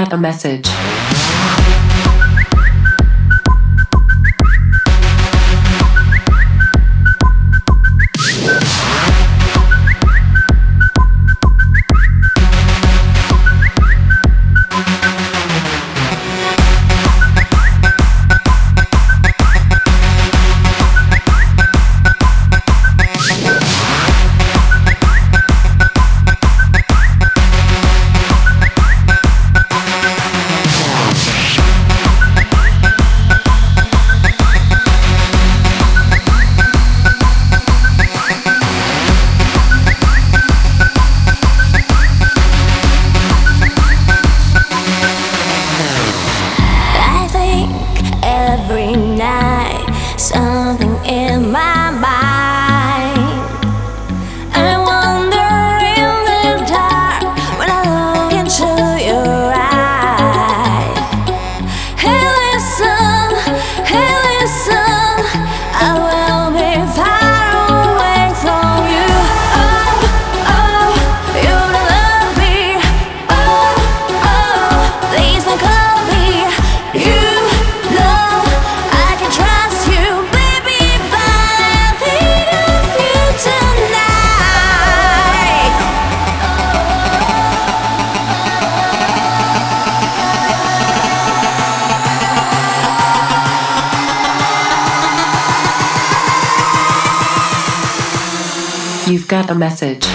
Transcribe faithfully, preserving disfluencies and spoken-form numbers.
got a message. Every night, something in my mind. I wonder in the dark when I look into your eyes. Hey, listen, hey, listen, I will be far away from you. Oh, oh, you don't love me. Oh, oh, please don't call me. You. You've got a message.